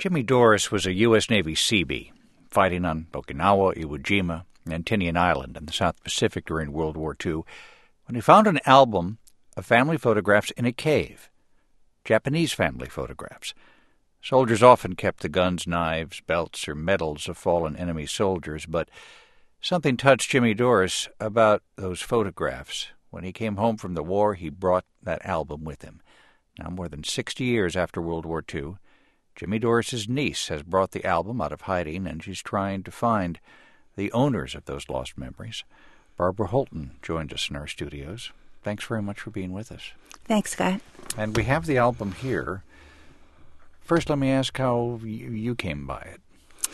Jimmy Doris was a U.S. Navy Seabee, fighting on Okinawa, Iwo Jima, and Tinian Island in the South Pacific during World War II, when he found an album of family photographs in a cave, Japanese family photographs. Soldiers often kept the guns, knives, belts, or medals of fallen enemy soldiers, but something touched Jimmy Doris about those photographs. When he came home from the war, he brought that album with him. Now, more than 60 years after World War II, Jimmy Doris's niece has brought the album out of hiding, and she's trying to find the owners of those lost memories. Barbara Holton joins us in our studios. Thanks very much for being with us. Thanks, Scott. And we have the album here. First, let me ask how you came by it.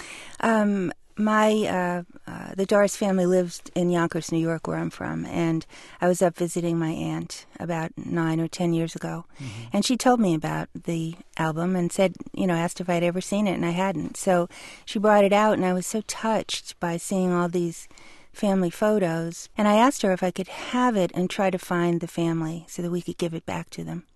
The Doris family lives in Yonkers, New York, where I'm from, and I was up visiting my aunt about 9 or 10 years ago, and she told me about the album and said, asked if I'd ever seen it, and I hadn't. So she brought it out, and I was so touched by seeing all these family photos, and I asked her if I could have it and try to find the family so that we could give it back to them.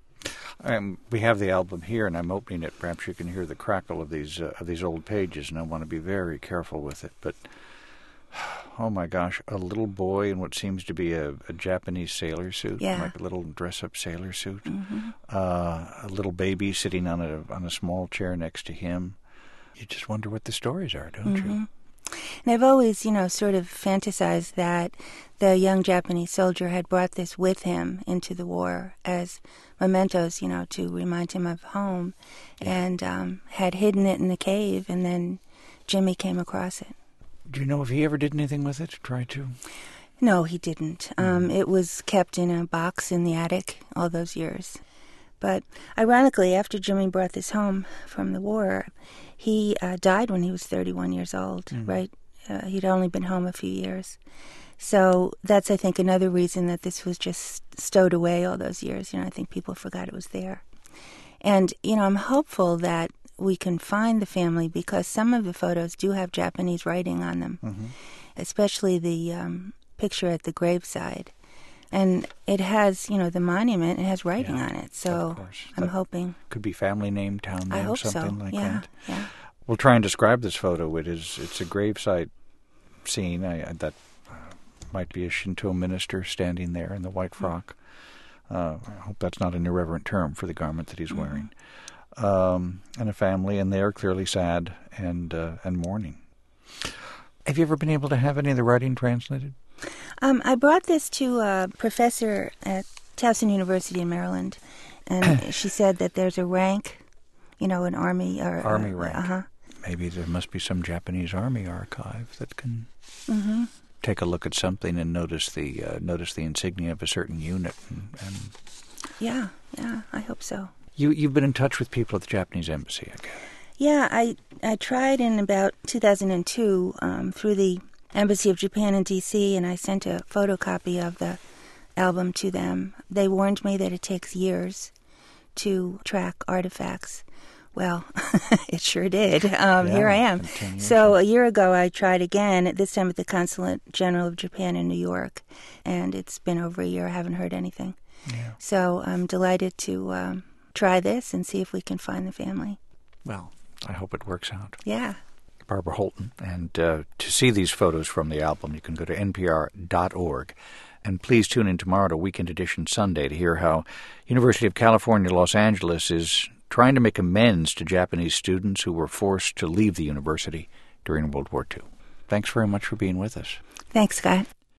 We have the album here, and I'm opening it. Perhaps you can hear the crackle of these old pages, and I want to be very careful with it. But, oh my gosh, a little boy in what seems to be a Japanese sailor suit, like a little dress-up sailor suit. A little baby sitting on a small chair next to him. You just wonder what the stories are, don't you? And I've always, sort of fantasized that the young Japanese soldier had brought this with him into the war as mementos, to remind him of home, and had hidden it in the cave, and then Jimmy came across it. Do you know if he ever did anything with it, try to? No, he didn't. It was kept in a box in the attic all those years. But ironically, after Jimmy brought this home from the war, he died when he was 31 years old, right? He'd only been home a few years. So that's, I think, another reason that this was just stowed away all those years. I think people forgot it was there. And, I'm hopeful that we can find the family because some of the photos do have Japanese writing on them, especially the picture at the graveside. And it has, the monument, it has writing on it. So I'm hoping. Could be family name, town name, something like that. Yeah. We'll try and describe this photo. It's a gravesite scene that might be a Shinto minister standing there in the white frock. I hope that's not an irreverent term for the garment that he's wearing. And a family, and they are clearly sad and mourning. Have you ever been able to have any of the writing translated? I brought this to a professor at Towson University in Maryland, and she said that there's a rank, an army rank. Maybe there must be some Japanese army archive that can take a look at something and notice the insignia of a certain unit. And yeah, I hope so. You've been in touch with people at the Japanese embassy, I guess. Yeah, I tried in about 2002 through the Embassy of Japan in D.C., and I sent a photocopy of the album to them. They warned me that it takes years to track artifacts. Well, it sure did. Here I am. So a year ago I tried again, this time at the Consulate General of Japan in New York, and it's been over a year. I haven't heard anything. Yeah. So I'm delighted to try this and see if we can find the family. Well, I hope it works out. Yeah. Barbara Holton. And to see these photos from the album, you can go to npr.org. And please tune in tomorrow to Weekend Edition Sunday to hear how University of California, Los Angeles is trying to make amends to Japanese students who were forced to leave the university during World War II. Thanks very much for being with us. Thanks, Scott.